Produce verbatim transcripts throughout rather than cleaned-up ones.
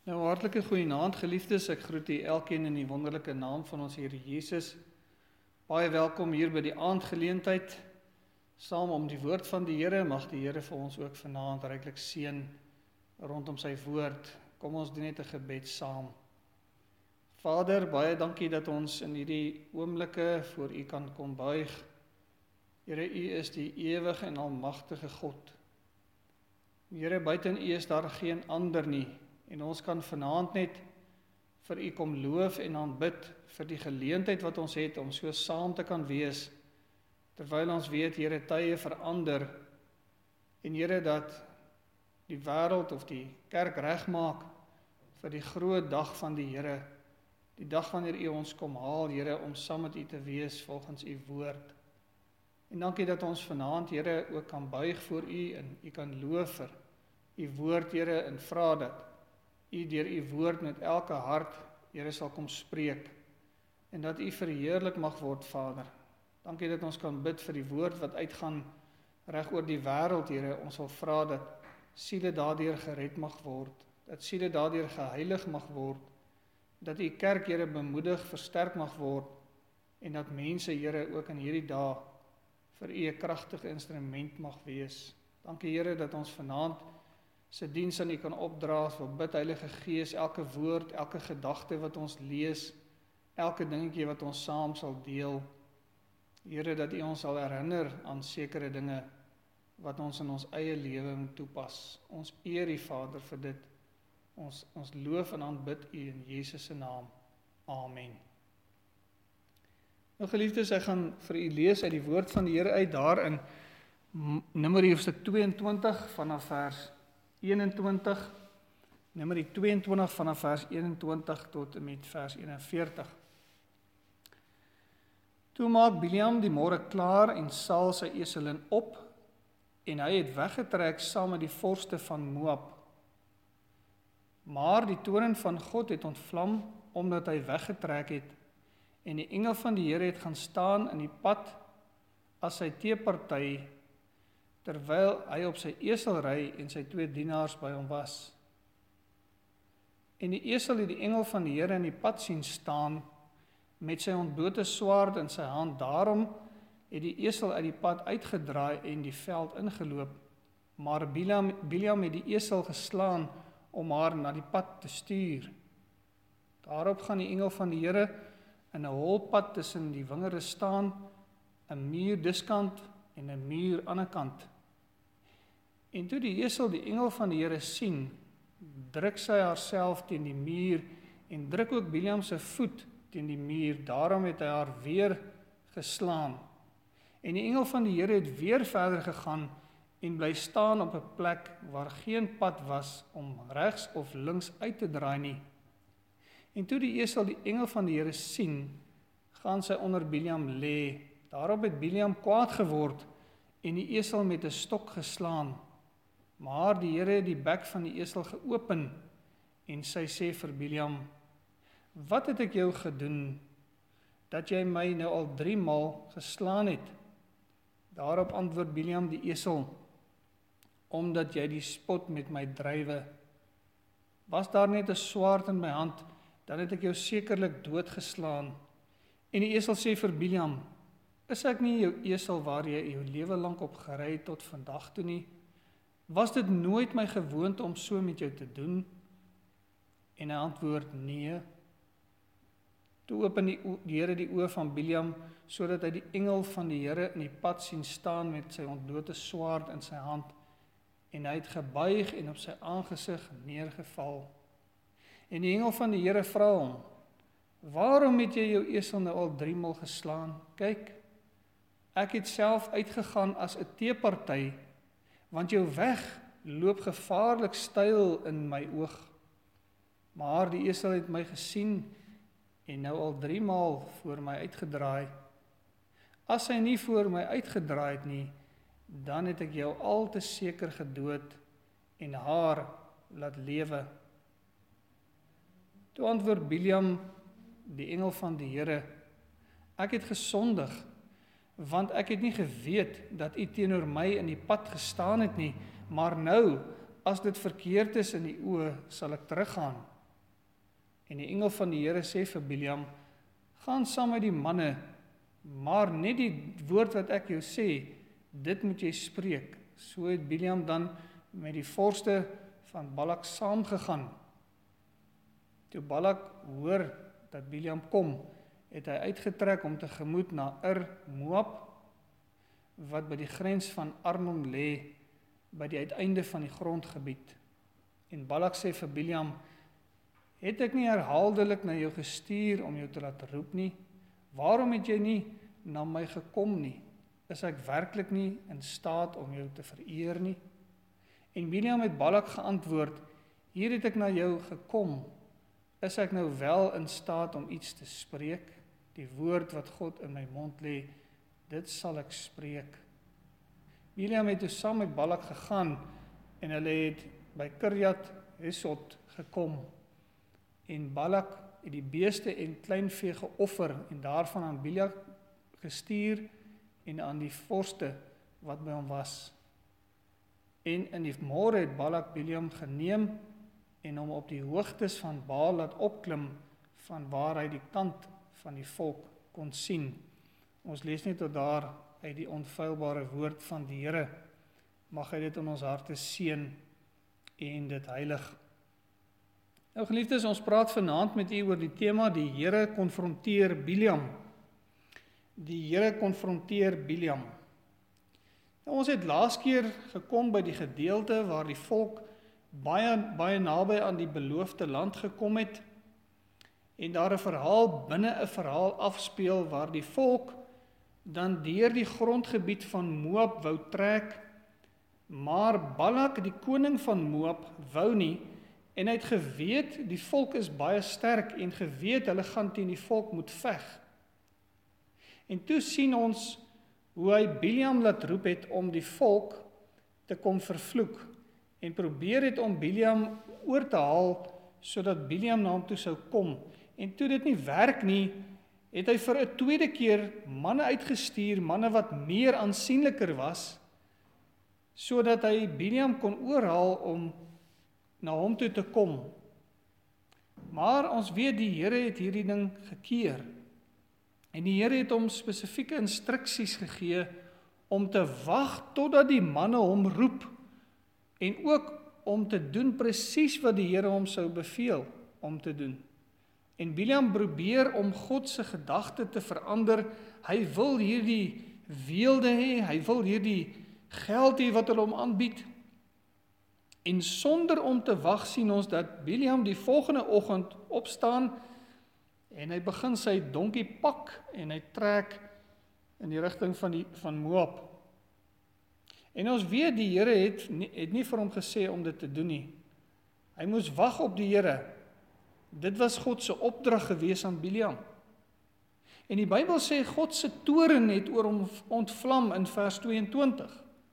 Nou, hartlike goeienaand geliefdes, ek groet u elkeen in die wonderlike naam van ons Here Jesus. Baie welkom hier by die aandgeleentheid, saam om die woord van die Here. Mag die Here vir ons ook vanaand ryklik seën rondom sy woord. Kom ons doen net 'n gebed saam. Vader, baie dankie dat ons in hierdie oomblikke voor u kan kom buig. Here, u is die ewige en almagtige God. Here, buiten u is daar geen ander nie. En ons kan vanaand net vir u kom loof en aanbid vir die geleentheid wat ons het om so saam te kan wees, terwyl ons weet, Here, tye verander, en Here, dat die wêreld of die kerk regmaak vir die groot dag van die Here, die dag wanneer u ons kom haal, Here, om saam met u te wees volgens u woord. En dankie dat ons vanaand, Here, ook kan buig voor u en u kan loof vir u woord, Here, en vra dat u deur u woord met elke hart, Here, sal kom spreek, en dat u verheerlik mag word, Vader. Dankie dat ons kan bid vir die woord wat uitgaan reg oor die wêreld, Here. Ons sal vra dat siele daardeur gered mag word, dat siele daardeur geheilig mag word, dat u kerk, Here, bemoedig, versterk mag word, en dat mense, Here, ook in hierdie dae vir u 'n kragtige instrument mag wees. Dankie, Here, dat ons vanaand se diens aan u kan opdra. Wil bid, Heilige Gees, elke woord, elke gedagte wat ons lees, elke dingetjie wat ons saam sal deel, Here, dat u ons sal herinner aan sekere dinge wat ons in ons eie lewe moet toepas. Ons eer u, Vader, vir dit. Ons, ons loof en aanbid u in Jesus se naam. Amen. Nou, geliefdes, ek gaan vir u lees uit die woord van die Here uit, daar in Numeri hoofstuk tweeëntwintig vanaf vers eenentwintig, Numeri tweeëntwintig vanaf vers eenentwintig tot en met vers eenenveertig. Toe maak Biliam die môre klaar en saal sy eselin op, en hy het weggetrek saam met die vorste van Moab. Maar die toorn van God het ontvlam, omdat hy weggetrek het, en die engel van die Here het gaan staan in die pad as sy teeparty, terwyl hy op sy esel ry en sy twee dienaars by hom was. En die esel het die engel van die Here in die pad sien staan, met sy ontblote swaard in sy hand. Daarom het die esel uit die pad uitgedraai en die veld ingeloop. Maar Biliam, Biliam het die esel geslaan om haar na die pad te stuur. Daarop gaan die engel van die Here in 'n holpad tussen die wingerde staan, 'n muur diskant en 'n muur aan 'n kant. En toe die esel die engel van die Here sien, druk sy haarself teen die muur en druk ook Biliam se voet teen die muur. Daarom het hy haar weer geslaan. En die engel van die Here het weer verder gegaan en bly staan op 'n plek waar geen pad was om regs of links uit te draai nie. En toe die esel die engel van die Here sien, gaan sy onder Biliam lê. Daarop het Biliam kwaad geword en die esel met 'n stok geslaan. Maar die Here het die bek van die esel geopen en sy sê vir Biliam: "Wat het ek jou gedoen, dat jy my nou al drie maal geslaan het?" Daarop antwoord Biliam die esel: "Omdat jy die spot met my drywe. Was daar net 'n swaard in my hand, dan het ek jou sekerlik doodgeslaan." En die esel sê vir Biliam: "Is ek nie jou esel waar jy jou lewe lank op gery het tot vandag toe nie? Was dit nooit my gewoonte om so met jou te doen?" En hy antwoord: "Nee." Toe open die, die Here die oë van Biliam, sodat hy die engel van die Here in die pad sien staan met sy ontblote swaard in sy hand, en hy het gebuig en op sy aangesig neergeval. En die engel van die Here vra hom: "Waarom het jy jou esel nou al driemaal geslaan? Kyk, ek het self uitgegaan as 'n teeparty, want jou weg loop gevaarlik styl in my oog. Maar die esel het my gesien en nou al driemaal voor my uitgedraai. As hy nie voor my uitgedraai het nie, dan het ek jou al te seker gedood en haar laat lewe." Toe antwoord Biliam die engel van die Here: "Ek het gesondig, want ek het nie geweet dat u teenoor my in die pad gestaan het nie, maar nou, as dit verkeerd is in die oë, sal ek teruggaan En die engel van die Here sê vir Biljam, gaan saam met die manne, maar net die woord wat ek jou sê, dit moet jy spreek. So het Biljam dan met die vorste van Balak saamgegaan. Toe Balak hoor dat Biljam kom, het hy uitgetrek om tegemoet na Ur Moab, wat by die grens van Arnon lê, by die uiteinde van die grondgebied. En Balak sê vir Biljam, het ek nie herhaaldelik na jou gestuur om jou te laat roep nie? Waarom het jy nie na my gekom nie? Is ek werklik nie in staat om jou te vereer nie? En Biljam het Balak geantwoord, hier het ek na jou gekom, is ek nou wel in staat om iets te spreek? Die woord wat God in my mond lê, dit sal ek spreek. Biljam het toe saam met Balak gegaan, en hulle het by Kirjat Hesot gekom, en Balak het die beeste en kleinvee geoffer, en daarvan aan Biljam gestuur, en aan die vorste wat by hom was. En in die môre het Balak Biljam geneem, en hom op die hoogtes van Baal laat opklim, van waar hy die kant van die volk kon sien. Ons lees net tot daar uit die onfeilbare woord van die Here. Mag hy dit in ons harte seën en dit heilig. Nou geliefdes, ons praat vanaand met u oor die tema, die Here konfronteer Biljam. Die Here konfronteer Biljam. Nou, ons het laas keer gekom by die gedeelte waar die volk baie, baie naby aan die beloofde land gekom het, en daar 'n verhaal binne 'n verhaal afspeel waar die volk dan deur die grondgebied van Moab wou trek, maar Balak, die koning van Moab, wou nie, en hy het geweet, die volk is baie sterk, en geweet, hulle gaan teen die volk moet veg. En toe sien ons hoe hy Biljam laat roep het om die volk te kom vervloek, en probeer het om Biljam oor te haal, sodat Biljam na hom toe sou kom. En toe dit nie werk nie, het hy vir 'n tweede keer manne uitgestuur, manne wat meer aansienliker was, sodat hy Biljam kon oorhaal om na hom toe te kom. Maar ons weet die Here het hierdie ding gekeer. En die Here het hom spesifieke instruksies gegee om te wag totdat die manne hom roep, en ook om te doen presies wat die Here hom sou beveel om te doen. En Biljam probeer om God se gedagte te verander. Hy wil hierdie weelde hê, hy wil hierdie geld hê wat hulle hom aanbied. En sonder om te wag sien ons dat Biljam die volgende oggend opstaan, en hy begin sy donkie pak, en hy trek in die rigting van, die, van Moab. En ons weet die Here het, het nie vir hom gesê om dit te doen nie. Hy moes wag op die Here. Dit was God se opdrag gewees aan Biljam. En die Bybel sê God se toorn het oor hom ontvlam in vers tweeëntwintig.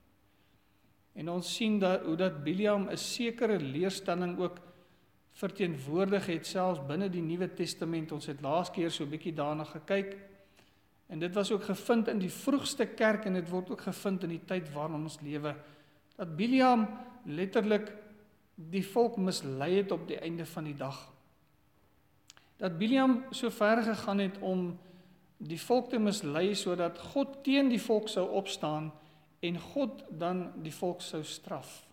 En ons sien dat, hoe dat Biljam 'n sekere leerstelling ook verteenwoordig het, selfs binne die Nuwe Testament. Ons het laas keer so 'n bietjie daarna gekyk. En dit was ook gevind in die vroegste kerk, en dit word ook gevind in die tyd waarin ons lewe, dat Biljam letterlik die volk mislei het op die einde van die dag. Dat Biljam so ver gegaan het om die volk te mislei, sodat God teen die volk sou opstaan, en God dan die volk sou straf.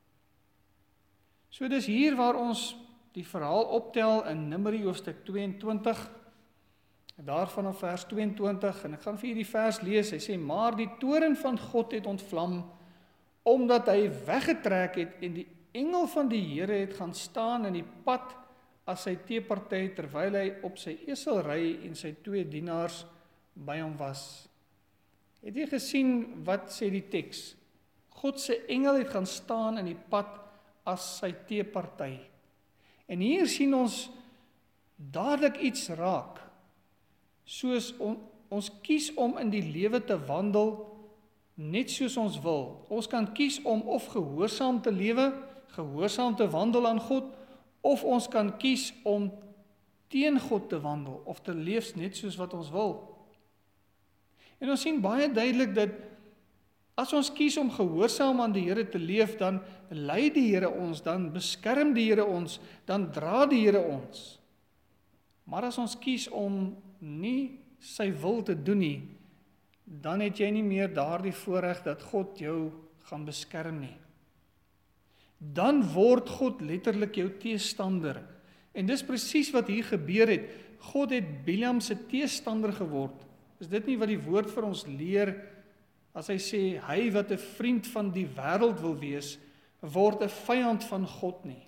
So dis hier waar ons die verhaal optel in Numeri hoofstuk tweeëntwintig, daarvan op vers tweeëntwintig, en ek gaan vir julle die vers lees. Hy sê, maar die toorn van God het ontvlam, omdat hy weggetrek het, en die engel van die Here het gaan staan in die pad as sy teeparty, terwyl hy op sy esel ry en sy twee dienaars by hom was. Het jy gesien wat sê die teks? God se engel het gaan staan in die pad as sy teeparty. En hier sien ons dadelik iets raak. Soos on, ons kies om in die lewe te wandel net soos ons wil. Ons kan kies om of gehoorsaam te lewe, gehoorsaam te wandel aan God, of ons kan kies om teen God te wandel, of te leef net soos wat ons wil. En ons sien baie duidelik dat as ons kies om gehoorsaam aan die Here te leef, dan lei die Here ons, dan beskerm die Here ons, dan dra die Here ons. Maar as ons kies om nie sy wil te doen nie, dan het jy nie meer daardie voorreg dat God jou gaan beskerm nie. Dan word God letterlik jou teestander. En dis presies wat hier gebeur het. God het Biljam se teestander geword. Is dit nie wat die woord vir ons leer, as hy sê, hy wat 'n vriend van die wêreld wil wees, word 'n vyand van God nie.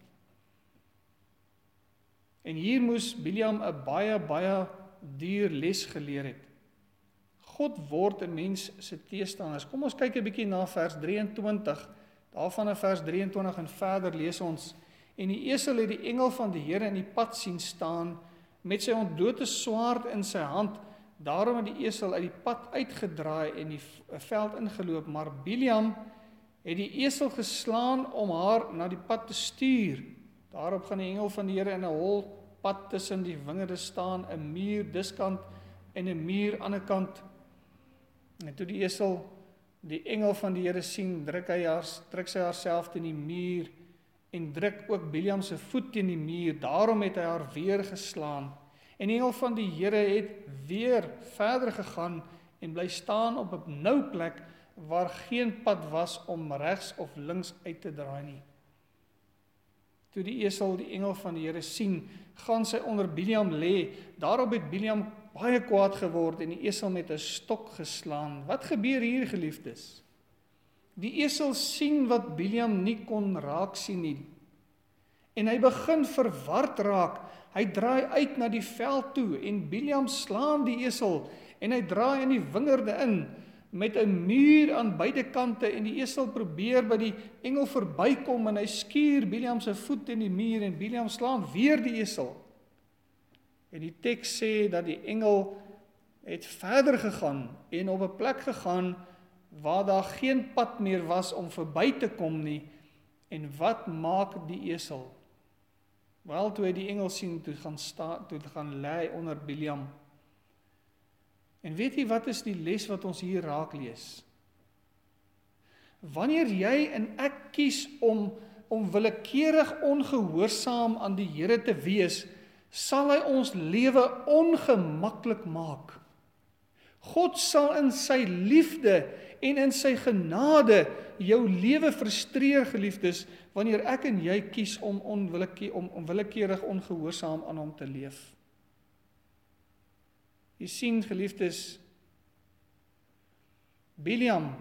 En hier moes Biljam 'n baie, baie duur les geleer het. God word 'n mens se teestanders. Kom ons kyk 'n bietjie na vers drieëntwintig. Daarvan in vers drieëntwintig en verder lees ons: En die esel het die engel van die Here in die pad sien staan, met sy ontbloote swaard in sy hand. Daarom het die esel uit die pad uitgedraai en die veld ingeloop, maar Biljam het die esel geslaan om haar na die pad te stuur. Daarop gaan die engel van die Here in 'n hol pad tussen die wingerde staan, 'n muur diskant en 'n muur aan 'n kant. En toe die esel die engel van die Here sien, druk hy haar, druk sy haarself teen die muur en druk ook Biljam se voet teen die muur. Daarom het hy haar weer geslaan. En die engel van die Here het weer verder gegaan en bly staan op 'n nou plek waar geen pad was om regs of links uit te draai nie. Toe die esel die engel van die Here sien, gaan sy onder Biljam lê. Daarop het Biljam baie kwaad geword en die esel met 'n stok geslaan. Wat gebeur hier, geliefdes? Die esel sien wat Biljam nie kon raak sien nie. En hy begin verward raak. Hy draai uit na die veld toe en Biljam slaan die esel en hy draai in die wingerde in met 'n muur aan beide kante en die esel probeer by die engel verbykom en hy skuur Biljam se voet in die muur en Biljam slaan weer die esel. En die teks sê dat die engel het verder gegaan en op 'n plek gegaan waar daar geen pad meer was om verby te kom nie. En wat maak die esel? Wel, toe hy die engel sien, toe gaan sta, toe gaan lê onder Biljam. En weet jy wat is die les wat ons hier raak lees? Wanneer jy en ek kies om om willekeurig ongehoorsaam aan die Here te wees, sal hy ons lewe ongemaklik maak. God sal in sy liefde en in sy genade jou lewe frustreer, geliefdes, wanneer ek en jy kies om onwillekeurig, om, om willekeurig ongehoorsaam aan hom te leef. Jy sien, geliefdes, Biljam,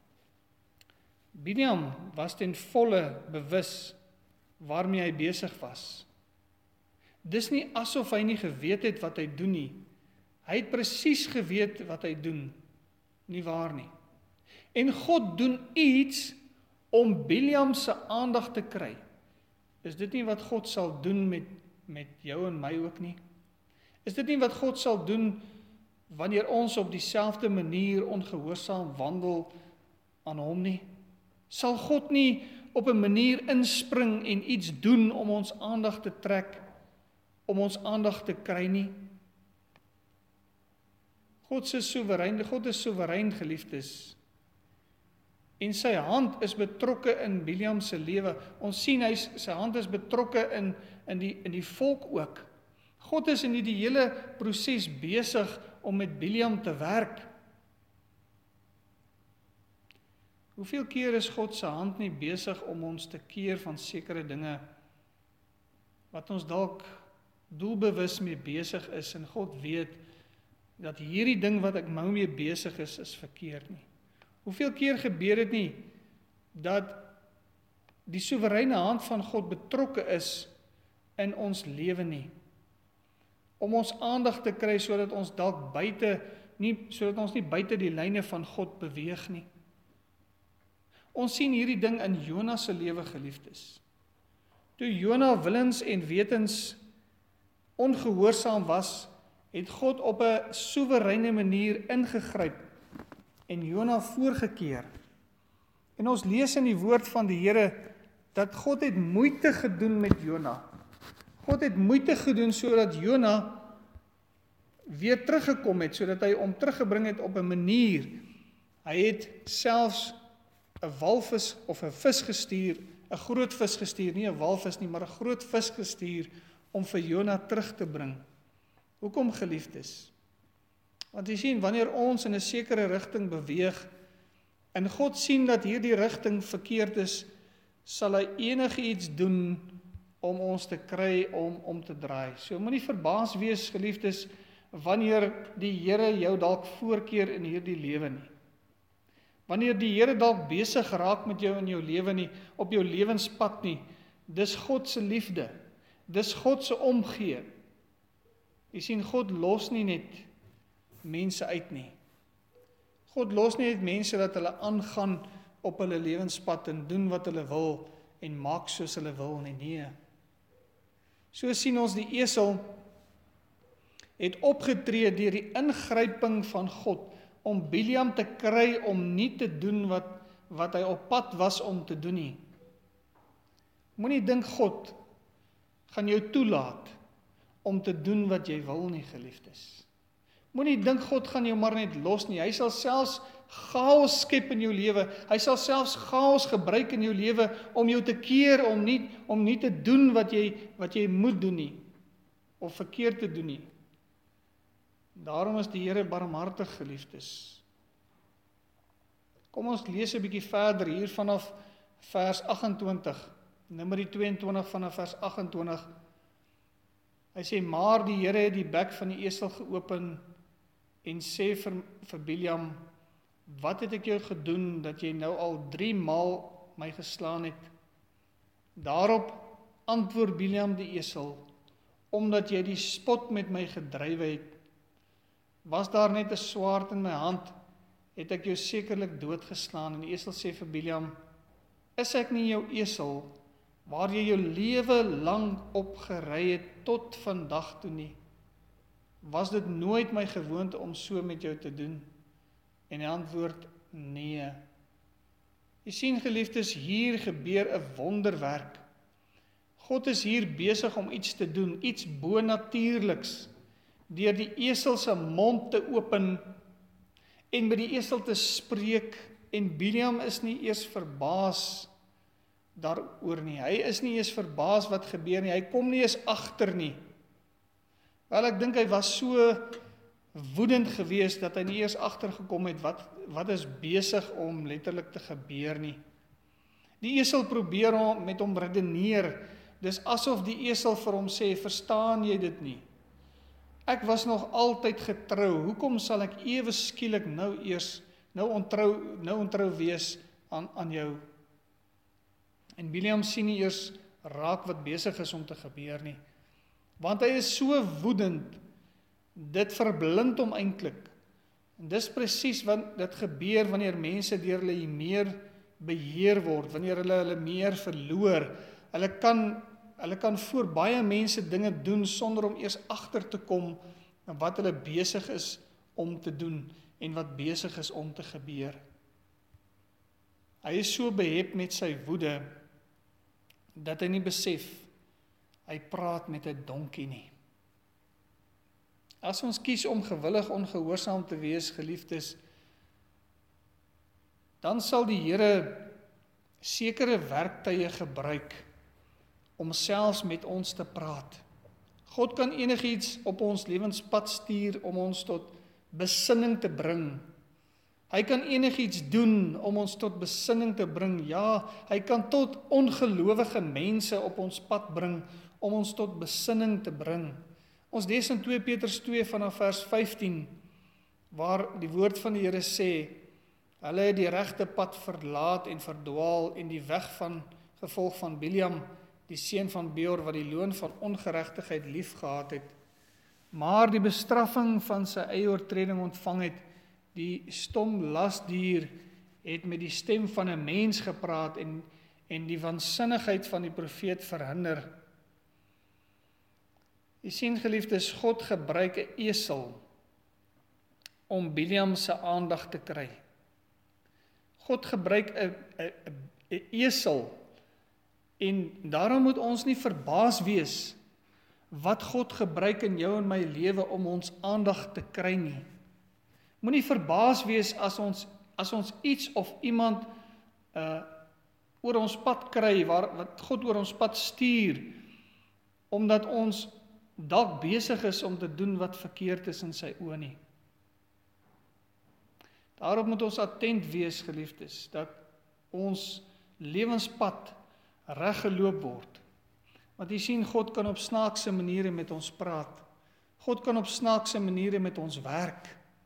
Biljam was ten volle bewus waarmee hy besig was. Dis nie asof hy nie geweet het wat hy doen nie. Hy het presies geweet wat hy doen, nie waar nie. En God doen iets om Biljam se aandag te kry. Is dit nie wat God sal doen met, met jou en my ook nie? Is dit nie wat God sal doen wanneer ons op dieselfde manier ongehoorsaam wandel aan hom nie? Sal God nie op 'n manier inspring en iets doen om ons aandag te trek, om ons aandag te kry nie? God se soewerein, God is soewerein, geliefdes. En sy hand is betrokke in Biljam se lewe. Ons sien hy sy hand is betrokke in in die in die volk ook. God is in die hele proses besig om met Biljam te werk. Hoeveel keer is God se hand nie besig om ons te keer van sekere dinge wat ons dalk doelbewus mee besig is en God weet dat hierdie ding wat ek nou mee besig is, is verkeerd nie. Hoeveel keer gebeur dit nie dat die soewereine hand van God betrokke is in ons lewe nie? Om ons aandag te kry sodat ons dalk buite nie sodat ons nie buite die lyne van God beweeg nie. Ons sien hierdie ding in Jona se lewe, geliefdes. Toe Jona willens en wetens ongehoorsaam was, het God op 'n soewereine manier ingegryp en Jona voorgekeer. En ons lees in die woord van die Here dat God het moeite gedoen met Jona. God het moeite gedoen sodat Jona weer teruggekom het, sodat hy hom teruggebring het op 'n manier. Hy het selfs 'n walvis of 'n vis gestuur, 'n groot vis gestuur, nie 'n walvis nie, maar 'n groot vis gestuur om vir Jona terug te bring. Hoekom, geliefdes? Want jy sien, wanneer ons in 'n sekere rigting beweeg, en God sien dat hierdie rigting verkeerd is, sal hy enigiets doen om ons te kry om om te draai. So moenie verbaas wees, geliefdes, wanneer die Here jou dalk voorkeer in hierdie lewe nie. Wanneer die Here dalk besig raak met jou in jou lewe nie, op jou lewenspad nie, dis God se liefde, dis God se omgee. Jy sien, God los nie net mense uit nie. God los nie net mense dat hulle aangaan op hulle lewenspad en doen wat hulle wil en maak soos hulle wil nie, nee. So sien ons die esel het opgetree deur die ingryping van God om Biliam te kry om nie te doen wat, wat hy op pad was om te doen nie. Moenie dink God gaan jou toelaat om te doen wat jy wil nie, geliefdes. Moenie dink God gaan jou maar net los nie. Hy sal selfs chaos skep in jou lewe. Hy sal selfs chaos gebruik in jou lewe om jou te keer om nie om nie te doen wat jy wat jy moet doen nie of verkeerd te doen nie. Daarom is die Here barmhartig, geliefdes. Kom ons lees 'n bietjie verder hier vanaf vers agt-en-twintig. Numeri twee en twintig vanaf vers agt-en-twintig. Hy sê, maar die Here het die bek van die esel geopen en sê vir, vir Biliam, wat het ek jou gedoen, dat jy nou al drie maal my geslaan het? Daarop antwoord Biliam die esel, omdat jy die spot met my gedrywe het. Was daar net 'n swaard in my hand, het ek jou sekerlik doodgeslaan. En die esel sê vir Biliam, is ek nie jou esel, waar jy jou lewe lang opgery het tot vandag toe nie? Was dit nooit my gewoonte om so met jou te doen? En hy antwoord, nee. Jy sien, geliefdes, hier gebeur 'n wonderwerk. God is hier besig om iets te doen, iets bonatuurliks, deur die esel se mond te open en met die esel te spreek, en Biliam is nie eers verbaas daaroor nie. Hy is nie eers verbaas wat gebeur nie. Hy kom nie eens agter nie. Wel, ek dink hy was so woedend geweest dat hy nie eers agtergekom het wat wat is besig om letterlik te gebeur nie. Die esel probeer hom met hom redeneer. Dis asof die esel vir hom sê, verstaan jy dit nie? Ek was nog altyd getrou. Hoekom sal ek ewe skielik nou eers nou ontrou nou ontrou wees aan aan jou? En Biliam sien nie eers raak wat besig is om te gebeur nie. Want hy is so woedend, dit verblind hom eintlik. En dis presies wat dit gebeur wanneer mense deur hulle meer beheer word, wanneer hulle hulle meer verloor. Hulle kan hulle kan voor baie mense dinge doen sonder om eers agter te kom na wat hulle besig is om te doen en wat besig is om te gebeur. Hy is so behep met sy woede dat hy nie besef hy praat met 'n donkie nie. As ons kies om gewillig ongehoorsaam te wees, geliefdes, dan sal die Here sekere werktuie gebruik om selfs met ons te praat. God kan enigiets op ons lewenspad stuur om ons tot besinning te bring. Hy kan enigiets doen om ons tot besinning te bring. Ja, hy kan tot ongelowige mense op ons pad bring om ons tot besinning te bring. Ons lees in twee Petrus twee vanaf vers vyftien, waar die woord van die Here sê, hulle het die regte pad verlaat en verdwaal en die weg van gevolg van Biliam, die seun van Beor, wat die loon van ongeregtigheid lief gehad het, maar die bestraffing van sy eie oortreding ontvang het. Die stom lasdier het met die stem van 'n mens gepraat en, en die waansinnigheid van die profeet verhinder. Jy sien, geliefdes, God gebruik 'n esel om Biliam se aandag te kry. God gebruik 'n 'n 'n esel, en daarom moet ons nie verbaas wees wat God gebruik in jou en my lewe om ons aandag te kry nie. Moenie verbaas wees as ons as ons iets of iemand uh, oor ons pad kry, waar, wat God oor ons pad stuur, omdat ons dalk besig is om te doen wat verkeerd is in sy oë nie. Daarop moet ons attent wees, geliefdes, dat ons lewenspad reg geloop word. Want jy sien, God kan op snaakse maniere met ons praat. God kan op snaakse maniere met ons werk.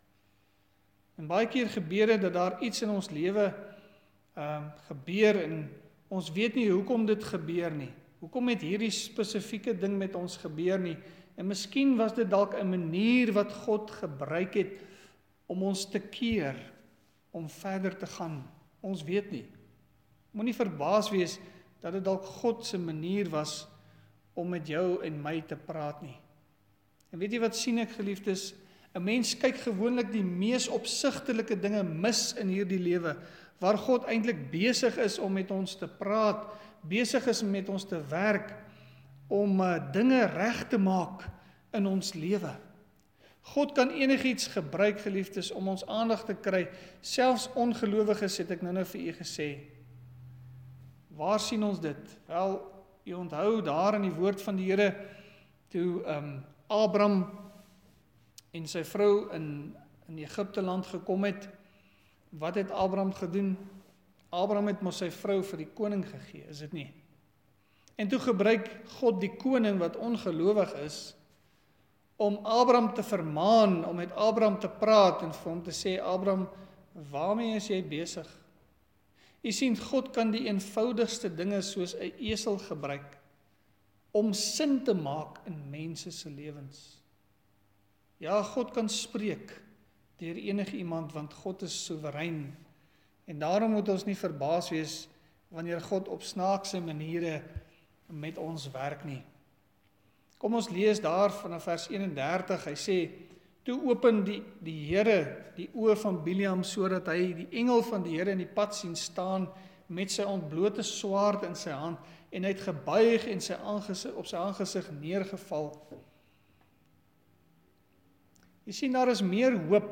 En baie keer gebeur dit dat daar iets in ons lewe um, gebeur en ons weet nie hoekom dit gebeur nie. Hoekom het hierdie spesifieke ding met ons gebeur nie? En miskien was dit dalk 'n manier wat God gebruik het om ons te keer, om verder te gaan. Ons weet nie. Moenie verbaas wees dat dit dalk God se manier was om met jou en my te praat nie. En weet jy wat sien ek, geliefdes? 'n Mens kyk gewoonlik die mees opsigtelike dinge mis in hierdie lewe, waar God eintlik besig is om met ons te praat, besig is om met ons te werk, om uh, dinge reg te maak in ons lewe. God kan enigiets gebruik, geliefdes, om ons aandag te kry, selfs ongelowiges, het ek nou nou vir u gesê. Waar sien ons dit? Wel, u onthou daar in die woord van die Here, toe um, Abraham en sy vrou in, in Egipte land gekom het, wat het Abraham gedoen? Abraham het mos sy vrou vir die koning gegee, is dit nie? En toe gebruik God die koning wat ongelowig is, om Abraham te vermaan, om met Abraham te praat en vir hom te sê, Abraham, waarmee is jy besig? Jy sien, God kan die eenvoudigste dinge soos 'n esel gebruik, om sin te maak in mense se lewens. Ja, God kan spreek deur enige iemand, want God is soewerein. En daarom moet ons nie verbaas wees wanneer God op snaakse maniere met ons werk nie. Kom ons lees daar vanaf vers eenendertig, hy sê, toe open die, die Here die oë van Biliam, sodat hy die engel van die Here in die pad sien staan, met sy ontblote swaard in sy hand, en hy het gebuig en sy aangesig, op sy aangesig neergeval. Jy sien, daar is meer hoop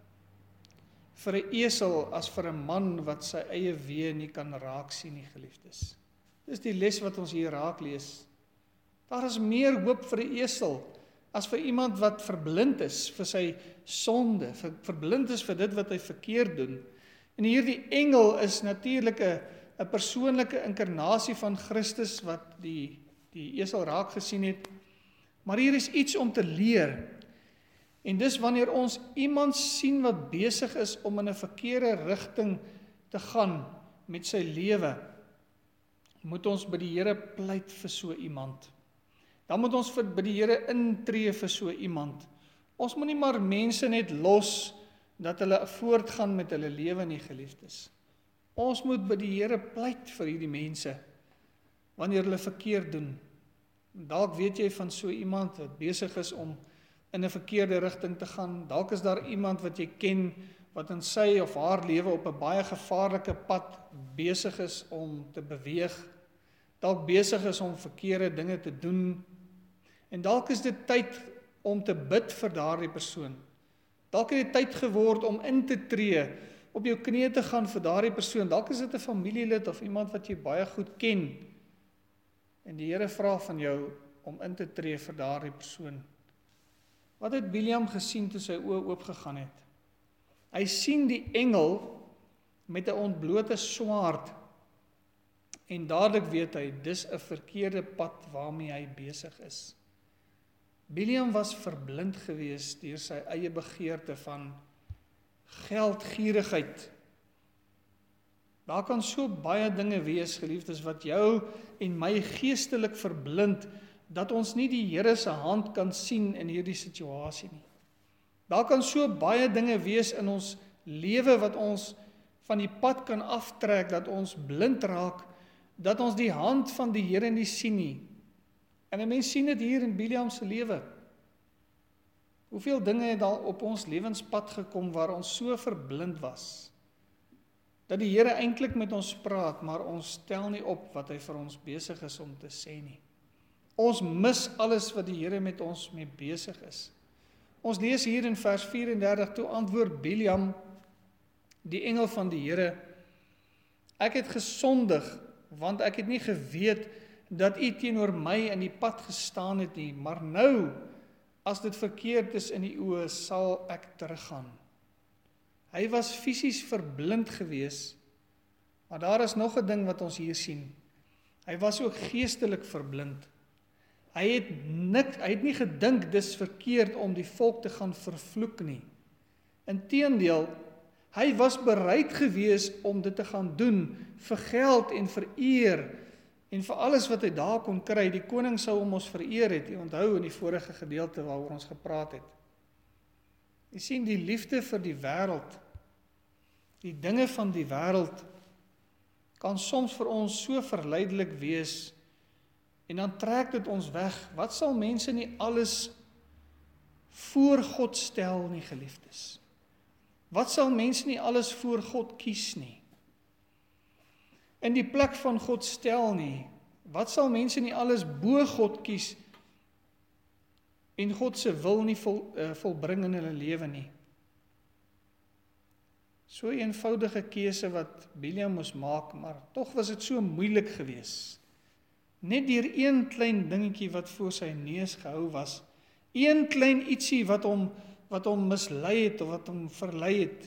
vir 'n esel as vir 'n man wat sy eie weë nie kan raak sien nie, geliefdes. Dis die les wat ons hier raak lees. Daar is meer hoop vir 'n esel as vir iemand wat verblind is vir sy sonde, ver, verblind is vir dit wat hy verkeerd doen. En hierdie engel is natuurlik 'n 'n persoonlike inkarnasie van Christus wat die die esel raak gesien het. Maar hier is iets om te leer. En dis wanneer ons iemand sien wat besig is om in 'n verkeerde rigting te gaan met sy lewe, moet ons by die Here pleit vir so iemand. Dan moet ons vir, by die Here intree vir so iemand. Ons moet nie maar mense net los dat hulle voortgaan met hulle lewe nie, geliefdes. Ons moet by die Here pleit vir hierdie mense wanneer hulle verkeerd doen. Dalk weet jy van so iemand wat besig is om in 'n verkeerde rigting te gaan. Dalk is daar iemand wat jy ken wat in sy of haar lewe op 'n baie gevaarlike pad besig is om te beweeg. Dalk besig is om verkeerde dinge te doen. En dalk is dit tyd om te bid vir daardie persoon. Dalk het dit tyd geword om in te tree, op jou knieë te gaan vir daardie persoon. Dalk is dit 'n familielid of iemand wat jy baie goed ken. En die Here vra van jou om in te tree vir daardie persoon. Wat het Biliam gesien toe sy oë oopgegaan het? Hy sien die engel met 'n ontblote swaard en dadelik weet hy, dis 'n verkeerde pad waarmee hy besig is. Biliam was verblind gewees deur sy eie begeerte van geldgierigheid. Daar kan so baie dinge wees, geliefdes, wat jou en my geestelik verblind, dat ons nie die Here se hand kan sien in hierdie situasie nie. Daar kan so baie dinge wees in ons lewe wat ons van die pad kan aftrek, dat ons blind raak, dat ons die hand van die Here nie sien nie. En 'n mens sien dit hier in Biliam se lewe. Hoeveel dinge het al op ons lewenspad gekom waar ons so verblind was, dat die Here eintlik met ons praat, maar ons stel nie op wat hy vir ons besig is om te sê nie. Ons mis alles wat die Here met ons mee besig is. Ons lees hier in vers vyf-en-dertig, toe antwoord Biliam, die engel van die Here, ek het gesondig, want ek het nie geweet dat u teenoor my in die pad gestaan het nie, maar nou, as dit verkeerd is in die oë, sal ek teruggaan. Hy was fisies verblind gewees, maar daar is nog 'n ding wat ons hier sien. Hy was ook geestelik verblind. Hy het nik, hy het nie gedink dis verkeerd om die volk te gaan vervloek nie. Inteendeel, hy was bereid gewees om dit te gaan doen vir geld en vir eer en vir alles wat hy daar kon kry. Die koning sou hom ons vereer het. Jy onthou in die vorige gedeelte waaroor ons gepraat het. Jy sien die liefde vir die wêreld, die dinge van die wêreld kan soms vir ons so verleidelik wees en dan trek dit ons weg. Wat sal mense nie alles voor God stel nie, geliefdes? Wat sal mense nie alles voor God kies nie? In die plek van God stel nie. Wat sal mense nie alles bo God kies en God se wil nie vol, uh, volbring in hulle lewe nie? So 'n eenvoudige keuse wat Biljam moes maak, maar tog was dit so moeilik geweest. Net deur een klein dingetjie wat voor sy neus gehou was, een klein ietsie wat hom wat hom mislei het of wat hom verlei het.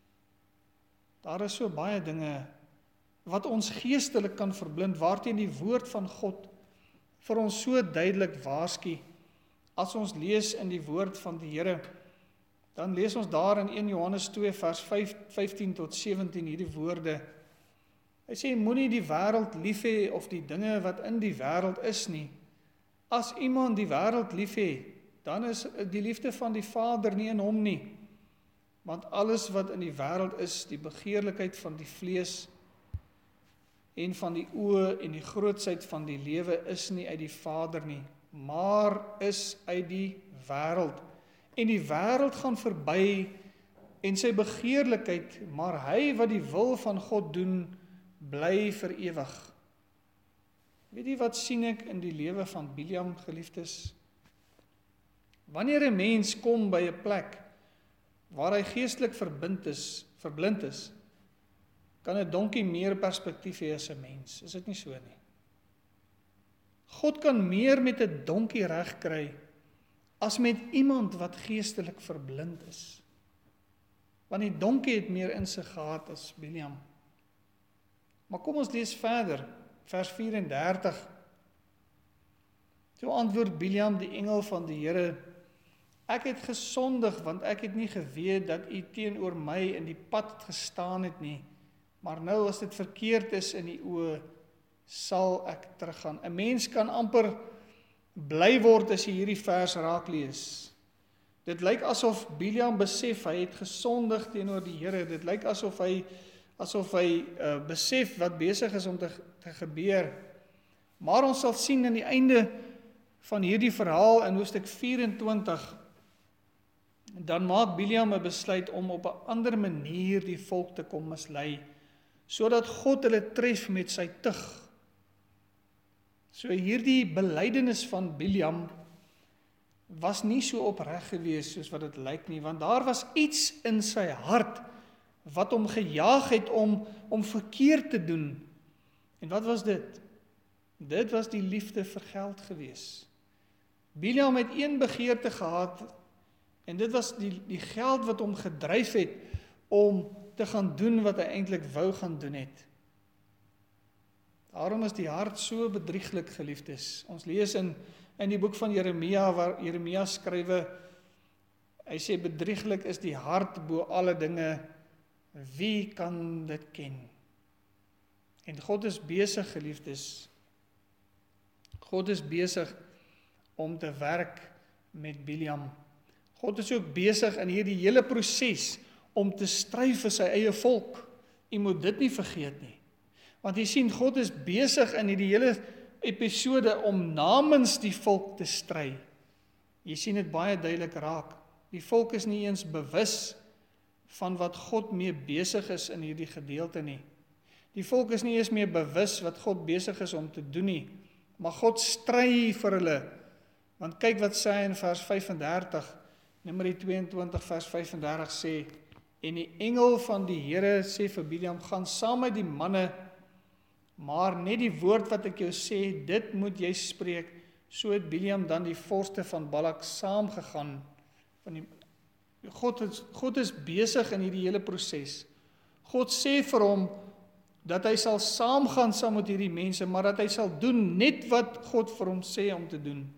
Daar is so baie dinge wat ons geestelik kan verblind, waarteen die woord van God vir ons so duidelik waarsku. As ons lees in die woord van die Here, dan lees ons daar in een Johannes twee vers vyftien tot sewentien hierdie woorde. Hy sê, moenie die wêreld lief hê of die dinge wat in die wêreld is nie. As iemand die wêreld lief hê, dan is die liefde van die Vader nie in hom nie. Want alles wat in die wêreld is, die begeerlikheid van die vlees en van die oë en die grootsheid van die lewe is nie uit die Vader nie, maar is uit die wêreld. En die wêreld gaan verby en sy begeerlikheid, maar hy wat die wil van God doen, bly vir ewig. Weet jy wat sien ek in die lewe van Biljam, geliefdes? Wanneer 'n mens kom by 'n plek waar hy geestelik verbind is, verblind is, kan 'n donkie meer perspektief hê as 'n mens. Is dit nie so nie? God kan meer met 'n donkie regkry as met iemand wat geestelik verblind is. Want die donkie het meer insig gehad as Biljam. Maar kom ons lees verder, vers vyf-en-dertig. Toe antwoord Biljam die engel van die Here, ek het gesondig, want ek het nie geweet dat u teenoor my in die pad gestaan het nie, maar nou as dit verkeerd is in die oë, sal ek teruggaan. 'n Mens kan amper bly word as jy hierdie vers raak lees. Dit lyk asof Biljam besef, hy het gesondig teenoor die Here. Dit lyk asof hy asof hy uh, besef wat besig is om te, te gebeur. Maar ons sal sien in die einde van hierdie verhaal in hoofstuk vyf-en-twintig, dan maak Biljam 'n besluit om op 'n ander manier die volk te kom mislei, sodat God hulle tref met sy tug. So hierdie belydenis van Biljam was nie so opreg gewees soos wat dit lyk nie, want daar was iets in sy hart wat hom gejaag het om, om verkeerd te doen. En wat was dit? Dit was die liefde vir geld gewees. Biljam het een begeerte gehad, en dit was die, die geld wat hom gedryf het om te gaan doen wat hy eintlik wou gaan doen het. Daarom is die hart so bedrieglik, geliefdes. Ons lees in, in die boek van Jeremia, waar Jeremia skrywe, hy sê, bedrieglik is die hart bo alle dinge, wie kan dit ken? En God is besig, geliefdes, God is besig om te werk met Biljam. God is ook besig in hierdie hele proses om te stry vir sy eie volk. Jy moet dit nie vergeet nie. Want jy sien, God is besig in hierdie hele episode om namens die volk te stry. Jy sien dit baie duidelik raak. Die volk is nie eens bewus van wat God mee besig is in hierdie gedeelte nie. Die volk is nie eens meer bewus wat God besig is om te doen nie. Maar God stry vir hulle. Want kyk wat sê hy in vers vyf-en-dertig, Numeri twee-en-twintig vers vyf-en-dertig sê, en die engel van die Here sê vir Biljam, gaan saam met die manne maar net die woord wat ek jou sê, dit moet jy spreek. So het Bileam dan die vorste van Balak saamgegaan. Van die, God, is, God is besig in hierdie hele proses. God sê vir hom, dat hy sal saamgaan saam met hierdie mense, maar dat hy sal doen net wat God vir hom sê om te doen.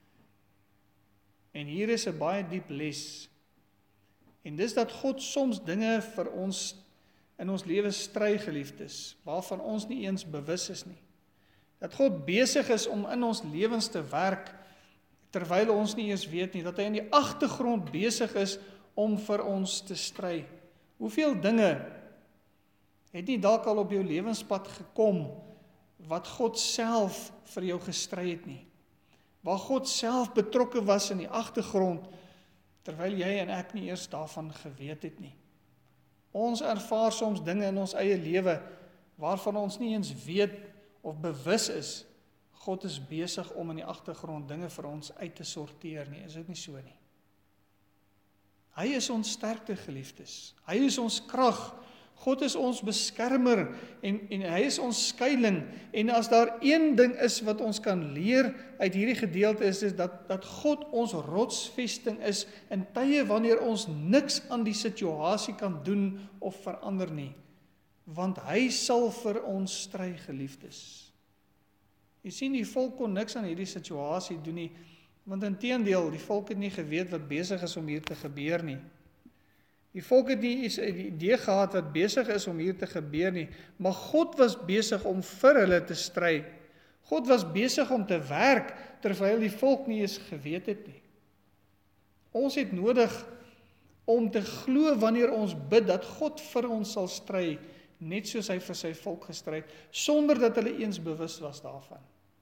En hier is 'n baie diep les. En dis dat God soms dinge vir ons in ons lewe stry, geliefdes, waarvan ons nie eens bewus is nie. Dat God besig is om in ons lewens te werk, terwyl ons nie eens weet nie, dat hy in die agtergrond besig is om vir ons te stry. Hoeveel dinge het nie dalk al op jou lewenspad gekom, wat God self vir jou gestry het nie, waar God self betrokke was in die agtergrond, terwyl jy en ek nie eers daarvan geweet het nie. Ons ervaar soms dinge in ons eie lewe, waarvan ons nie eens weet of bewus is, God is besig om in die agtergrond dinge vir ons uit te sorteer nie, is dit nie so nie. Hy is ons sterkte, geliefdes. Hy is ons krag. God is ons beskermer en, en hy is ons skuiling. En as daar een ding is wat ons kan leer uit hierdie gedeelte is, is dat, dat God ons rotsvesting is in tye wanneer ons niks aan die situasie kan doen of verander nie. Want hy sal vir ons stry, geliefdes. Jy sien, die volk kon niks aan hierdie situasie doen nie, want inteendeel, die volk het nie geweet wat besig is om hier te gebeur nie. Die volk het nie eens 'n idee gehad wat besig is om hier te gebeur nie, maar God was besig om vir hulle te stry. God was besig om te werk, terwyl die volk nie eens geweet het nie. Ons het nodig om te glo wanneer ons bid, dat God vir ons sal stry, net soos hy vir sy volk gestry het, sonder dat hulle eens bewus was daarvan.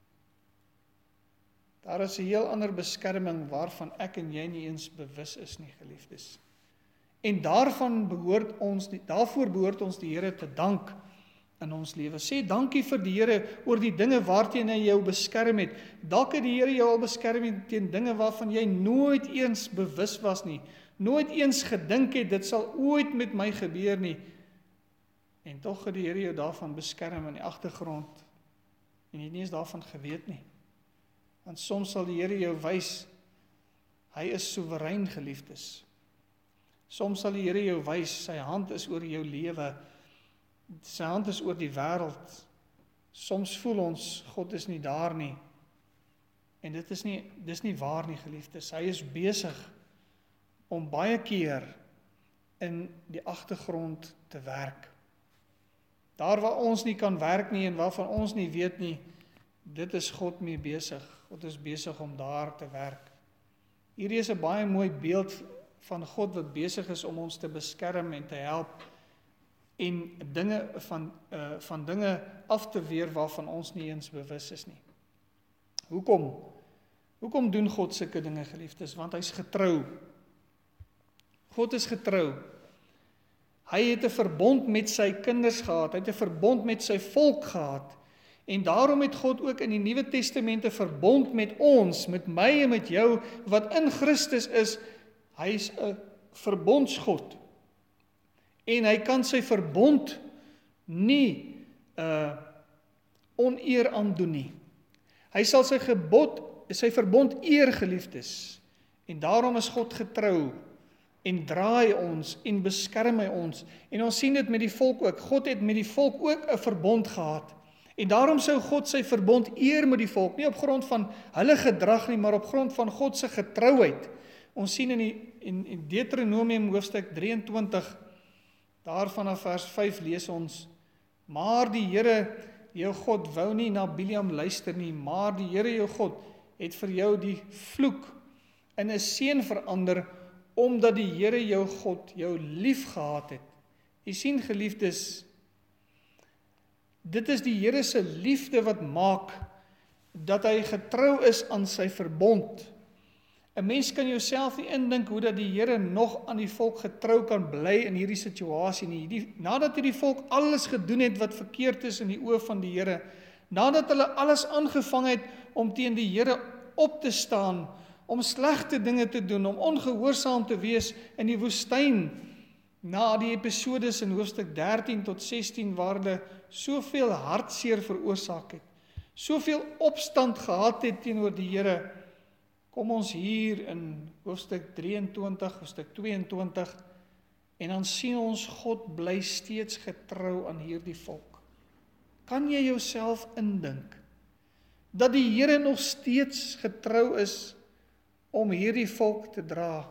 Daar is 'n heel ander beskerming waarvan ek en jy nie eens bewus is nie, geliefdes. En daarvan behoort ons, daarvoor behoort ons die Here te dank in ons lewe. Sê dankie vir die Here oor die dinge waarteen hy jou beskerm het. Dalk het die Here jou al beskerm teen dinge waarvan jy nooit eens bewus was nie, nooit eens gedink het, dit sal ooit met my gebeur nie. En tog het die Here jou daarvan beskerm in die agtergrond, en jy het nie eens daarvan geweet nie. Want soms sal die Here jou wys, hy is soewerein, geliefdes. Soms sal die Here jou wys, sy hand is oor jou lewe, sy hand is oor die wêreld. Soms voel ons, God is nie daar nie. En dit is nie, dis nie waar nie, geliefdes. Hy is besig om baie keer in die agtergrond te werk. Daar waar ons nie kan werk nie en waarvan ons nie weet nie, dit is God mee besig. God is besig om daar te werk. Hierdie is 'n baie mooi beeld van God wat besig is om ons te beskerm en te help en dinge van, uh, van dinge af te weer waarvan ons nie eens bewus is nie. Hoekom? Hoekom doen God sulke dinge, geliefdes? Want hy's getrou. God is getrou. Hy het 'n verbond met sy kinders gehad, hy het 'n verbond met sy volk gehad, en daarom het God ook in die Nuwe Testament 'n verbond met ons, met my en met jou, wat in Christus is. Hy is 'n verbondsgod, en hy kan sy verbond nie uh, oneer aandoen nie. Hy sal sy gebod, sy verbond eer, geliefdes, en daarom is God getrou, en draai ons, en beskerm hy ons, en ons sien dit met die volk ook. God het met die volk ook 'n verbond gehad, en daarom sou God sy verbond eer met die volk, nie op grond van hulle gedrag nie, maar op grond van God se getrouheid. Ons sien in die in, in Deuteronomium hoofstuk drieëntwintig, daar vanaf vers vyf lees ons, maar die Here jou God wou nie na Bileam luister nie, maar die Here jou God het vir jou die vloek in 'n seën verander, omdat die Here jou God jou lief gehad het. Jy sien, geliefdes, dit is die Here se liefde wat maak dat hy getrou is aan sy verbond. 'n Mens kan jouself nie indink hoe dat die Here nog aan die volk getrou kan bly in hierdie situasie nie. Die, nadat hierdie volk alles gedoen het wat verkeerd is in die oë van die Here, nadat hulle alles aangevang het om teen die Here op te staan, om slegte dinge te doen, om ongehoorsaam te wees in die woestyn, na die episodes in hoofstuk dertien tot sestien waar hulle soveel hartseer veroorsaak het, soveel opstand gehad het teenoor die Here, kom ons hier in hoofstuk drieëntwintig, hoofstuk tweeëntwintig, en dan sien ons God bly steeds getrou aan hierdie volk. Kan jy jouself indink, dat die Here nog steeds getrou is, om hierdie volk te dra?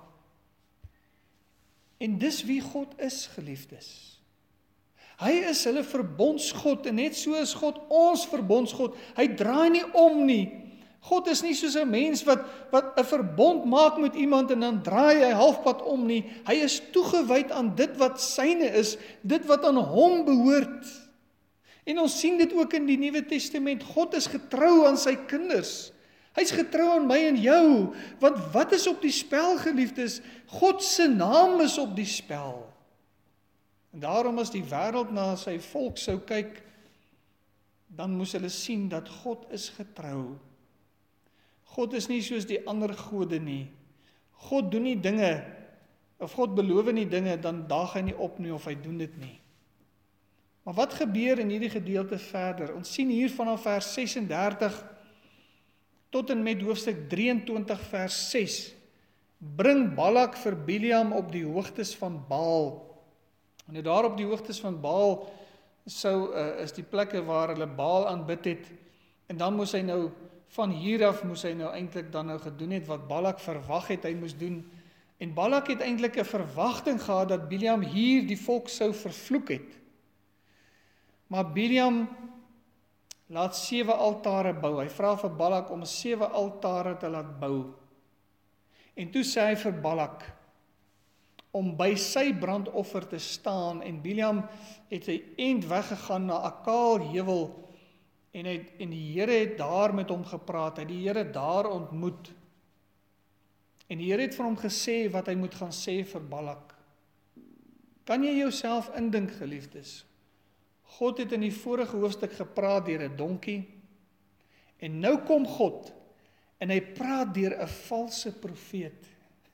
En dis wie God is, geliefdes. Hy is hulle verbondsgod, en net so is God ons verbondsgod. Hy draai nie om nie. God is nie soos 'n mens wat wat 'n verbond maak met iemand en dan draai hy halfpad om nie. Hy is toegewyd aan dit wat syne is, dit wat aan hom behoort. En ons sien dit ook in die Nuwe Testament. God is getrou aan sy kinders. Hy's getrou aan my en jou, want wat is op die spel, geliefdes? God se naam is op die spel. En daarom as die wêreld na sy volk sou kyk, dan moes hulle sien dat God is getrou. God is nie soos die ander gode nie. God doen nie dinge, of God beloof nie dinge, dan daag hy nie op nie, of hy doen dit nie. Maar wat gebeur in hierdie gedeelte verder? Ons sien hier vanaf vers sesendertig, tot en met hoofstuk drieëntwintig vers ses, bring Balak vir Biliam op die hoogtes van Baal. En daar op die hoogtes van Baal sou, uh, is die plekke waar hulle Baal aanbid het, en dan moes hy nou, van hier af moes hy nou eintlik dan nou gedoen het, wat Balak verwag het, hy moes doen, en Balak het eintlik 'n verwagting gehad, dat Biliam hier die volk sou vervloek het. Maar Biliam laat sewe altare bou. Hy vra vir Balak om sewe altare te laat bou. En toe sê hy vir Balak om by sy brandoffer te staan, en Biliam het sy eind weggegaan na 'n kaal heuwel, en, hy, en die Here het daar met hom gepraat, hy het die Here daar ontmoet. En die Here het vir hom gesê wat hy moet gaan sê vir Balak. Kan jy jouself indink, geliefdes? God het in die vorige hoofstuk gepraat deur 'n donkie, en nou kom God, en hy praat deur 'n valse profeet.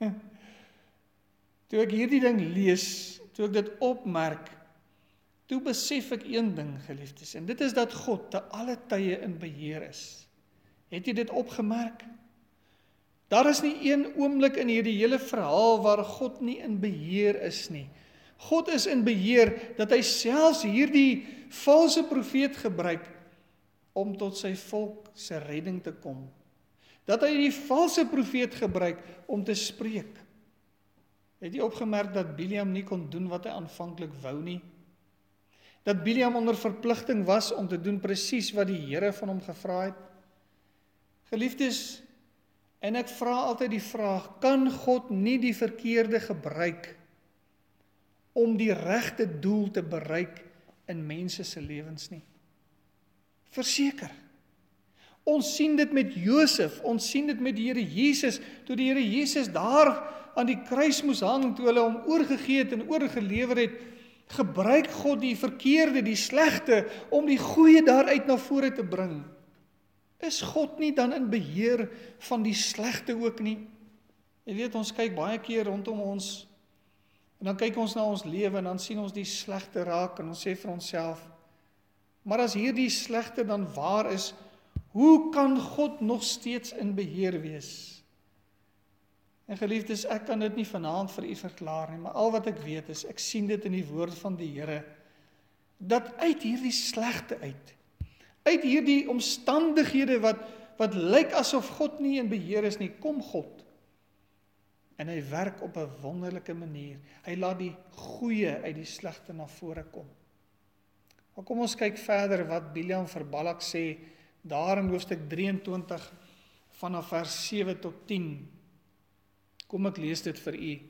Toe ek hierdie ding lees, toe ek dit opmerk, toe besef ek een ding, geliefdes, en dit is dat God te alle tye in beheer is. Het jy dit opgemerk? Daar is nie een oomblik in hierdie hele verhaal waar God nie in beheer is nie. God is in beheer, dat hy selfs hierdie valse profeet gebruik om tot sy volk se redding te kom. Dat hy die valse profeet gebruik om te spreek. Het jy opgemerk dat Biliam nie kon doen wat hy aanvanklik wou nie? Dat Biliam onder verpligting was om te doen presies wat die Here van hom gevra het? Geliefdes, en ek vra altyd die vraag, kan God nie die verkeerde gebruik om die regte doel te bereik in mense se lewens nie? Verseker. Ons sien dit met Josef, ons sien dit met die Here Jesus, toe die Here Jesus daar aan die kruis moes hang, toe hulle hom oorgegee het en oorgelewer het, gebruik God die verkeerde, die slegte, om die goeie daaruit na vore te bring. Is God nie dan in beheer van die slegte ook nie? Jy weet, ons kyk baie keer rondom ons, en dan kyk ons na ons lewe, en dan sien ons die slegte raak, en ons sê vir onsself, maar as hierdie slegte dan waar is, hoe kan God nog steeds in beheer wees? En geliefdes, ek kan dit nie vanaand vir u verklaar nie, maar al wat ek weet is, ek sien dit in die woord van die Here, dat uit hierdie slegte uit, uit hierdie omstandighede wat, wat lyk asof God nie in beheer is nie, kom God. En hy werk op 'n wonderlike manier. Hy laat die goeie uit die slegte na vore kom. Maar kom ons kyk verder wat Biliam vir Balak sê, daar in hoofstuk drieëntwintig, vanaf vers sewe tot tien. Kom ek lees dit vir u.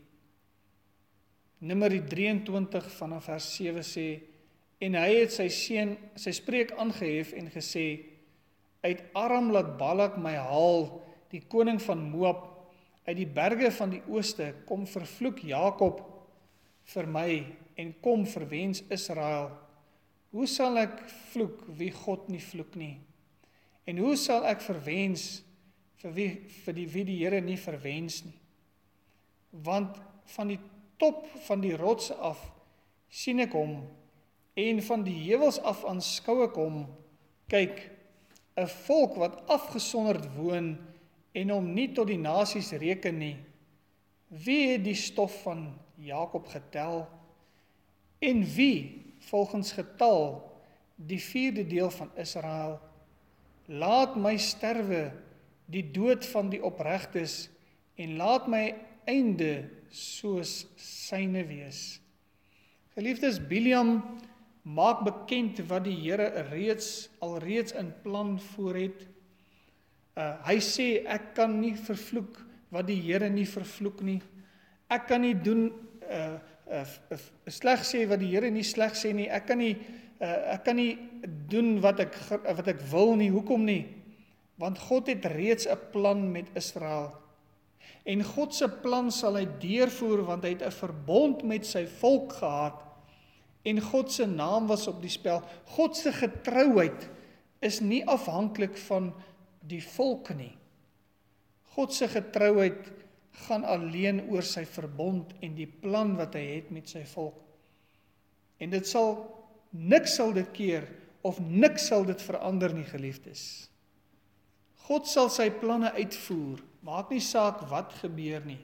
Numeri drieëntwintig vanaf vers sewe sê, en hy het sy seun, sy spreek aangehef en gesê, uit Aram laat Balak my haal, die koning van Moab, uit die berge van die ooste, kom vervloek Jakob vir my, en kom verwens Israel. Hoe sal ek vloek wie God nie vloek nie? En hoe sal ek verwens vir wie, vir die, wie die Here nie verwens nie? Want van die top van die rotse af sien ek hom, en van die heuwels af aanskou ek hom, kyk, 'n volk wat afgesonderd woon en hom nie tot die nasies reken nie. Wie het die stof van Jakob getel? En wie, volgens getal, die vierde deel van Israel? Laat my sterwe, die dood van die opregtes, en laat my einde soos syne wees. Geliefdes, Bileam maak bekend wat die Here reeds alreeds in plan voor het. Uh, hy sê, ek kan nie vervloek wat die Here nie vervloek nie. Ek kan nie doen uh, uh, uh, sleg sê wat die Here nie sleg sê nie. Ek kan nie uh, ek kan nie doen wat ek wat ek wil nie. Hoekom nie? Want God het reeds 'n plan met Israel. En God se plan sal hy deurvoer, want hy het 'n verbond met sy volk gehad. En God se naam was op die spel. God se getrouheid is nie afhanklik van die volk nie. God se getrouheid gaan alleen oor sy verbond en die plan wat hy het met sy volk. En dit sal, niks sal dit keer, of niks sal dit verander nie, geliefdes. God sal sy planne uitvoer, maak nie saak wat gebeur nie.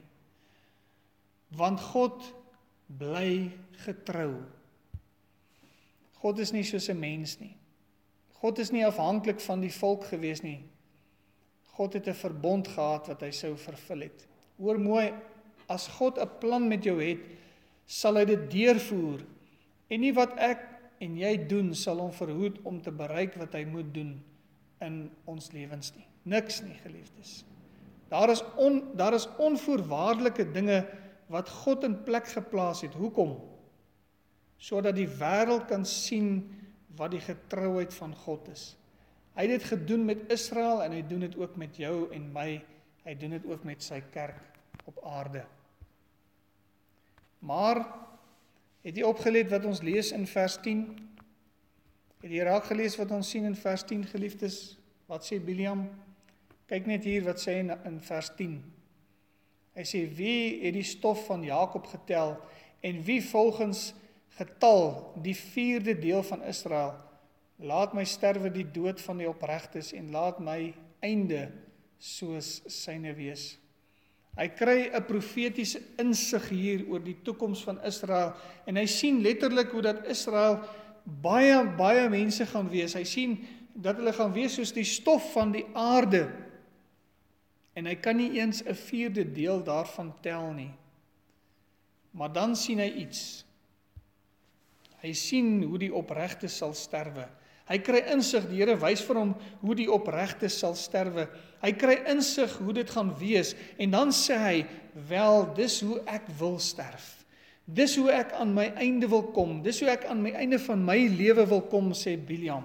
Want God bly getrou. God is nie soos 'n mens nie. God is nie afhanklik van die volk gewees nie. God het 'n verbond gehad wat hy sou vervul het. Hoor mooi, as God 'n plan met jou het, sal hy dit deurvoer. En nie wat ek en jy doen, sal hom verhoed om te bereik wat hy moet doen in ons lewens nie. Niks nie, geliefdes. Daar is, on, daar is onvoorwaardelike dinge wat God in plek geplaas het. Hoekom? Sodat die wêreld kan sien wat die getrouheid van God is. Hy het dit gedoen met Israel en hy doen dit ook met jou en my. Hy doen dit ook met sy kerk op aarde. Maar, het jy opgelet wat ons lees in vers tien? Het jy raak gelees wat ons sien in vers tien, geliefdes? Wat sê Bileam? Kyk net hier wat sê in, in vers tien. Hy sê, wie het die stof van Jakob getel en wie volgens getal die vierde deel van Israel? Laat my sterwe die dood van die opregtes en laat my einde soos syne wees. Hy kry 'n profetiese insig hier oor die toekoms van Israel en hy sien letterlik hoe dat Israel baie, baie mense gaan wees. Hy sien dat hulle gaan wees soos die stof van die aarde. En hy kan nie eens 'n vierde deel daarvan tel nie. Maar dan sien hy iets. Hy sien hoe die opregtes sal sterwe. Hy kry insig, die Here wys vir hom hoe die opregtes sal sterwe. Hy kry insig hoe dit gaan wees en dan sê hy, wel, dis hoe ek wil sterf. Dis hoe ek aan my einde wil kom. Dis hoe ek aan my einde van my lewe wil kom, sê Bileam.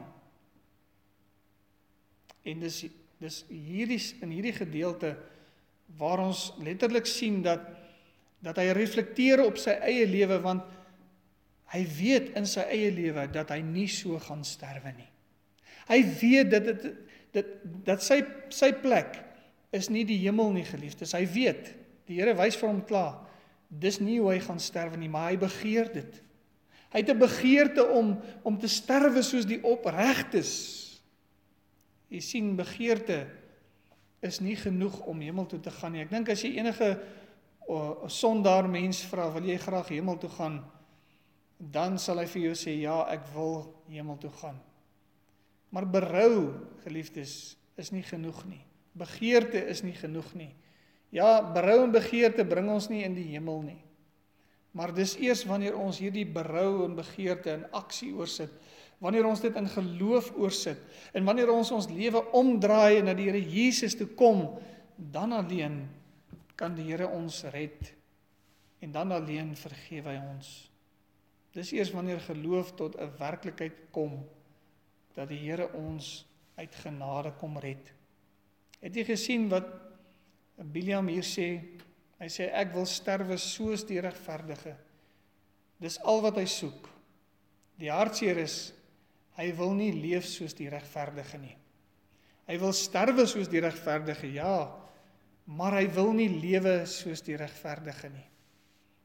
En dis dis hierdie in hierdie gedeelte waar ons letterlik sien dat dat hy reflekteer op sy eie lewe, want hy weet in sy eie lewe dat hy nie so gaan sterwe nie. Hy weet dat dit dat dat sy sy plek is nie die hemel nie, geliefdes. Hy weet, die Here wys vir hom klaar, dis nie hoe hy gaan sterwe nie, maar hy begeer dit. Hy het 'n begeerte om om te sterwe soos die opregtes. Jy sien, begeerte is nie genoeg om hemel toe te gaan nie. Ek dink as jy enige uh, sondaar mens vra, wil jy graag hemel toe gaan, dan sal hy vir jou sê, ja, ek wil hemel toe gaan. Maar berou, geliefdes, is nie genoeg nie. Begeerte is nie genoeg nie. Ja, berou en begeerte bring ons nie in die hemel nie. Maar dis eers wanneer ons hierdie berou en begeerte in aksie oorsit, wanneer ons dit in geloof oorsit, en wanneer ons ons lewe omdraai en na die Here Jesus toe kom, dan alleen kan die Here ons red, en dan alleen vergewe hy ons. Dis eers wanneer geloof tot 'n werklikheid kom, dat die Here ons uit genade kom red. Het jy gesien wat Bileam hier sê? Hy sê, ek wil sterwe soos die regverdige. Dis al wat hy soek. Die hartseer is, hy wil nie leef soos die regverdige nie. Hy wil sterwe soos die regverdige, ja, maar hy wil nie lewe soos die regverdige nie.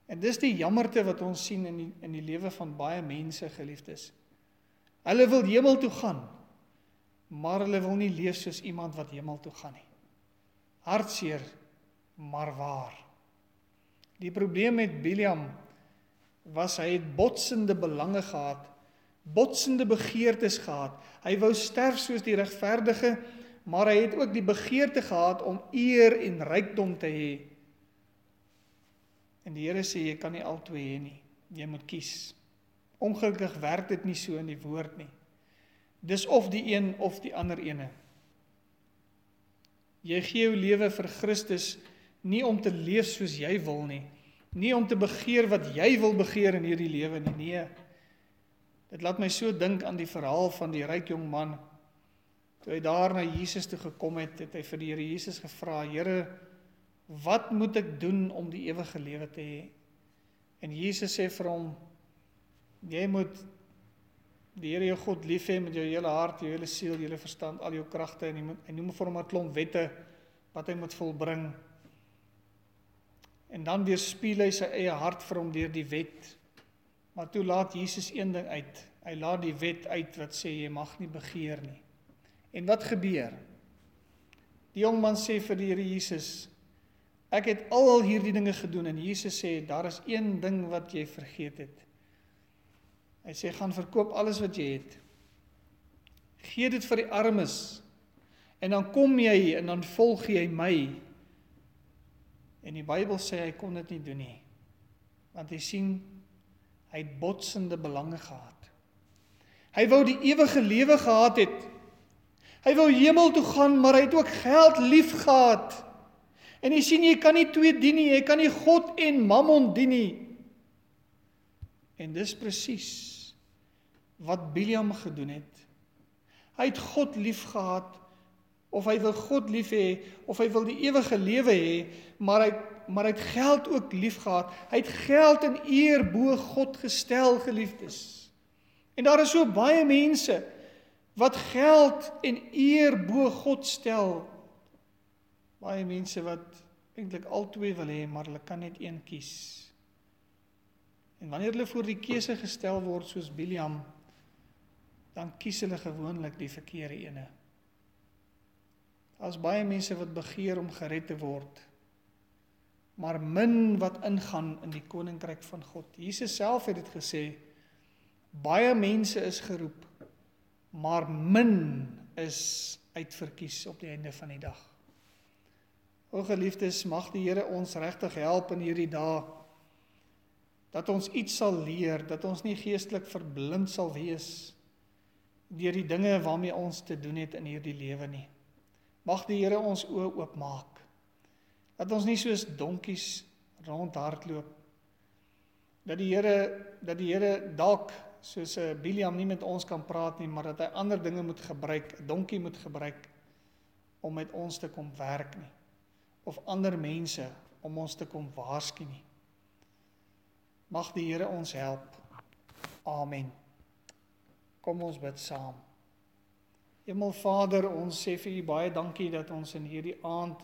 En dis die jammerte wat ons sien in die, in die lewe van baie mense, geliefdes. Hulle wil hemel toe gaan, maar hulle wil nie leef soos iemand wat hemel toe gaan nie. Hartseer, maar waar. Die probleem met Biliam was hy het botsende belange gehad, botsende begeertes gehad. Hy wou sterf soos die regverdige, maar hy het ook die begeerte gehad om eer en rykdom te hê. En die Here sê, jy kan nie al twee hê nie, jy moet kies. Ongelukkig werk dit nie so in die woord nie. Dis of die een of die ander ene. Jy gee jou lewe vir Christus nie om te leef soos jy wil nie, nie om te begeer wat jy wil begeer in hierdie lewe nie, nee. Dit laat my so dink aan die verhaal van die ryk jong man. Toe hy daar na Jesus toe gekom het, het hy vir die Here Jesus gevra, Here, wat moet ek doen om die ewige lewe te hê? En Jesus sê vir hom, jy moet die Here jou God lief hê met jou hele hart, jou hele siel, jou hele verstand, al jou kragte, en hy, moet, hy noem vir hom 'n klomp wette wat hy moet volbring. En dan weerspieël hy sy eie hart vir hom deur die wet. Maar toe laat Jesus een ding uit. Hy laat die wet uit wat sê jy mag nie begeer nie. En wat gebeur? Die jongman sê vir die Here Jesus, ek het al hierdie dinge gedoen, en Jesus sê, daar is een ding wat jy vergeet het. Hy sê, gaan verkoop alles wat jy het. Gee dit vir die armes, en dan kom jy, en dan volg jy my. En die Bybel sê, hy kon dit nie doen nie. Want hy sien, hy het botsende belange gehad. Hy wou die ewige lewe gehad het. Hy wou hemel toe gaan, maar hy het ook geld lief gehad. En jy sien, jy kan nie twee dien nie, jy kan nie God en mammon dien nie. En dis presies wat Biliam gedoen het. Hy het God lief gehad, of hy wil God lief hê, of hy wil die ewige lewe hê, maar hy, maar hy het geld ook lief gehad. Hy het geld en eer bo God gestel, geliefdes. En daar is so baie mense wat geld en eer bo God stel. Baie mense wat eintlik al twee wil hê, maar hulle kan net een kies. En wanneer hulle voor die keuse gestel word soos Biliam, dan kies hulle gewoonlik die verkeerde ene. Daar is baie mense wat begeer om gered te word, maar min wat ingaan in die koninkryk van God. Jesus self het dit gesê, baie mense is geroep, maar min is uitverkies op die einde van die dag. O geliefdes, mag die Here ons regtig help in hierdie dae, dat ons iets sal leer, dat ons nie geestelik verblind sal wees deur die dinge waarmee ons te doen het in hierdie lewe nie. Mag die Here ons oë oopmaak, dat ons nie soos donkies rondhardloop, dat die Here, dat die Here dalk soos 'n Biliam nie met ons kan praat nie, maar dat hy ander dinge moet gebruik, 'n donkie moet gebruik om met ons te kom werk nie, of ander mense om ons te kom waarsku nie. Mag die Here ons help. Amen. Kom ons bid saam. Hemelvader, ons sê vir U baie dankie dat ons in hierdie aand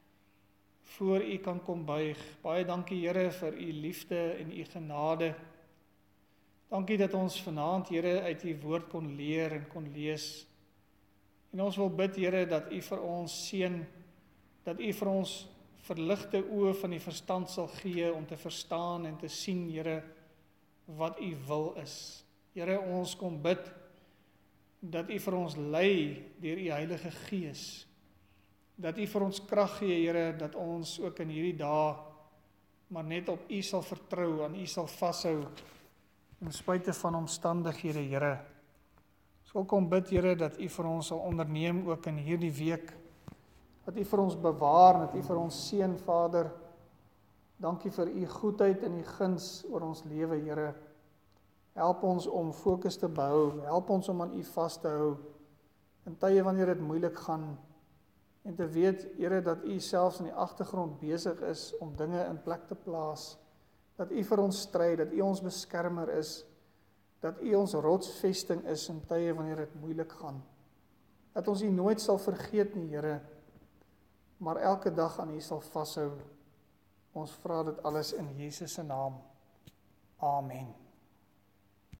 voor U kan kom buig. Baie dankie, Here, vir U liefde en U genade. Dankie dat ons vanaand, Here, uit U woord kon leer en kon lees. En ons wil bid, Here, dat U vir ons seën, dat U vir ons verligte oë van die verstand sal gee om te verstaan en te sien, Here, wat U wil is. Here, ons kom bid dat U vir ons lei deur U Heilige Gees. Dat U vir ons krag gee, Here, dat ons ook in hierdie dae maar net op U sal vertrou, aan U sal vashou, in spite van omstandighede, Here. Ons wil kom bid, Here, dat U vir ons sal onderneem ook in hierdie week, dat U vir ons bewaar, dat U vir ons seën, Vader. Dankie vir U goedheid en U guns oor ons lewe, Here. Help ons om fokus te behou, help ons om aan U vas te hou, in tye wanneer dit moeilik gaan, en te weet, Here, dat U selfs in die agtergrond besig is om dinge in plek te plaas, dat U vir ons stry, dat U ons beskermer is, dat U ons rotsvesting is in tye wanneer dit moeilik gaan, dat ons U nooit sal vergeet nie, Here, maar elke dag aan U sal vashou. Ons vra dit alles in Jesus se naam. Amen.